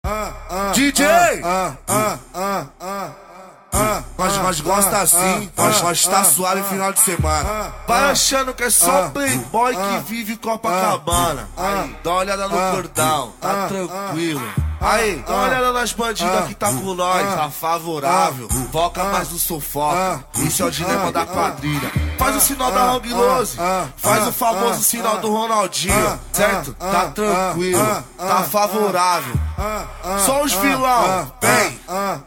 DJ! Nós gosta assim, nós tá suave final de semana. Vai achando que é só playboy que vive Copacabana. Aí, dá uma olhada no cordão, tá tranquilo. Aí, dá uma olhada nas bandidas que tá com nós, tá favorável. Foca mais no sufoco, isso é o dilema da quadrilha. Faz o sinal da Hang Lose, faz o famoso sinal do Ronaldinho, certo? Tá tranquilo, tá favorável. Só os vilão, vem.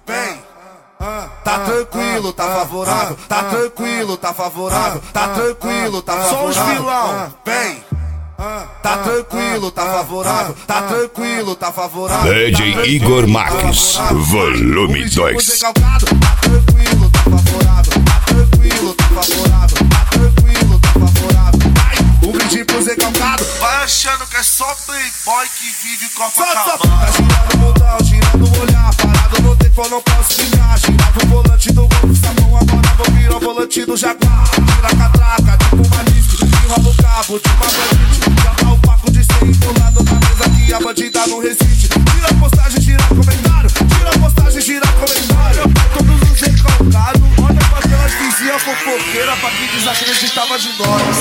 Tá tranquilo, tá favorável. Tá tranquilo, tá favorável. Tá tranquilo, tá favorável. Só os vilão, vem. Tá tranquilo, tá favorável. Tá tranquilo, tá favorável. DJ Igor Marques, volume 2. Tá tranquilo, tá favorável. Tá tranquilo, tá favorável. Tá tranquilo, tá favorável. O brinde pro Zé Calcado. Vai achando que é só playboy que vive Copacabana. Tá girando o botão, girando o olhar. Parado no tempo, eu não posso ficar. Girava o volante do Golf, Sapão, agora vou virar o volante do Jaguar. Tira a catraca, tipo uma disco. Enrola o cabo de uma bandite. Já tá o paco de 100 do lado da mesa que a bandida não resiste. Tira a postagem, gira comentário. Tira a postagem, gira comentário. Todos os recalcados. Olha pra aquelas vizinhas fofoqueiras pra quem desacreditava de nós.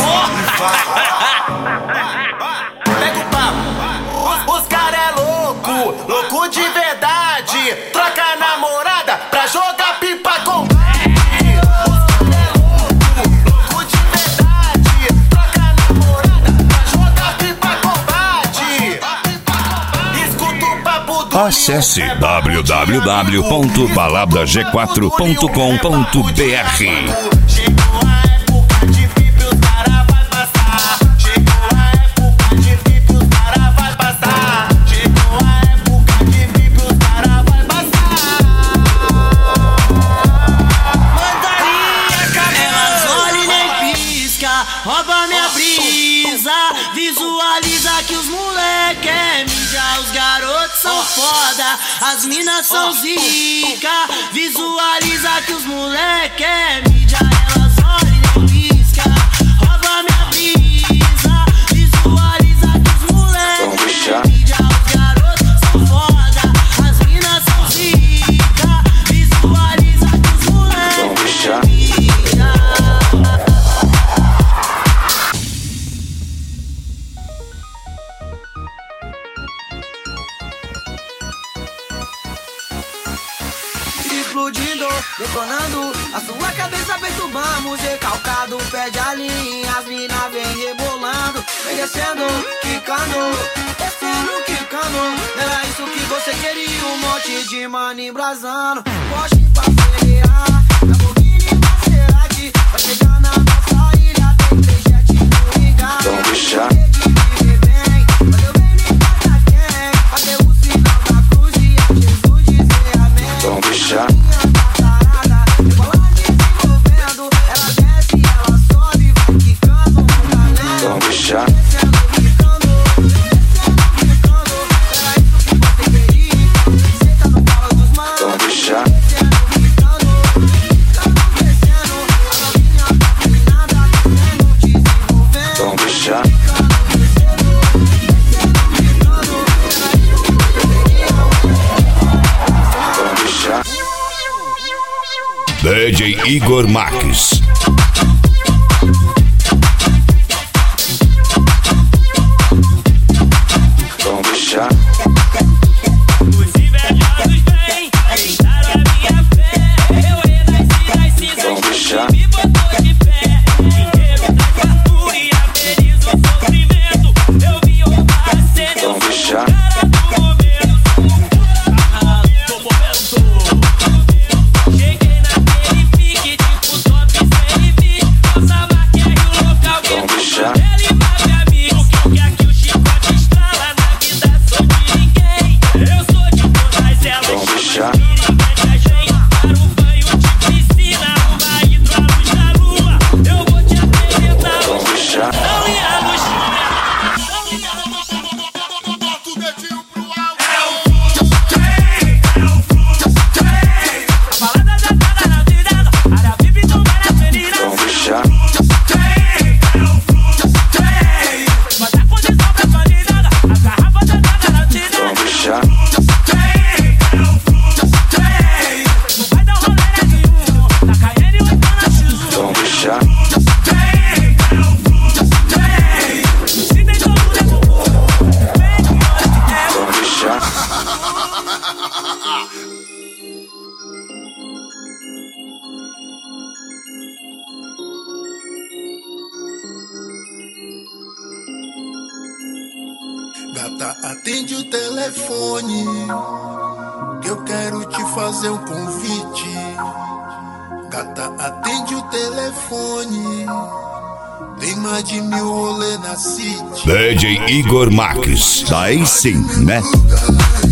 Pega o papo, os cara é louco de verdade. Troca a namorada pra jogar pipa com os cara é louco de verdade. Troca a namorada pra jogar pipa com escuta o papo do Acesse www.baladag4.com.br. Rouba minha brisa, visualiza que os moleque é mídia, os garotos são foda, as minas são zica. Visualiza que os moleque é mídia, elas olham e pisca. Rouba minha brisa, visualiza que os moleque é mídia, os garotos são foda, as minas são zica. Visualiza que os moleque é mídia. Explodindo, detonando, a sua cabeça perturbamos. Recalcado, perde a linha, as mina vem rebolando, vem descendo, quicando, descendo, quicando. Era isso que você queria, um monte de mano embrasando. Porsche pra acelerar, Lamborghini Maserati, vai chegar na nossa ilha, tem 3 jet no engar. Vamos deixar. Valeu bem, nem cada quem, fazer o sinal da cruz e a Jesus dizer amém. Vamos deixar. Vamos deixar. Vamos deixar. Vamos deixar. Vamos deixar. DJ Igor Marques. Vamos deixar. Os invejosos vêm, tentaram a minha fé. Eu renasci das cinzas, Vamos deixar. me botou de pé. Dinheiro da fartura e ameniza o sofrimento. Eu vim roubar a cena, eu Vamos sou deixar. o cara do momento. Tô morrendo. Cheguei naquele pique tipo top 100. Gata, atende o telefone, que eu quero te fazer um convite. Gata, atende o telefone, tem mais de 1000 rolê na city. DJ Igor Marques, daí sim, né?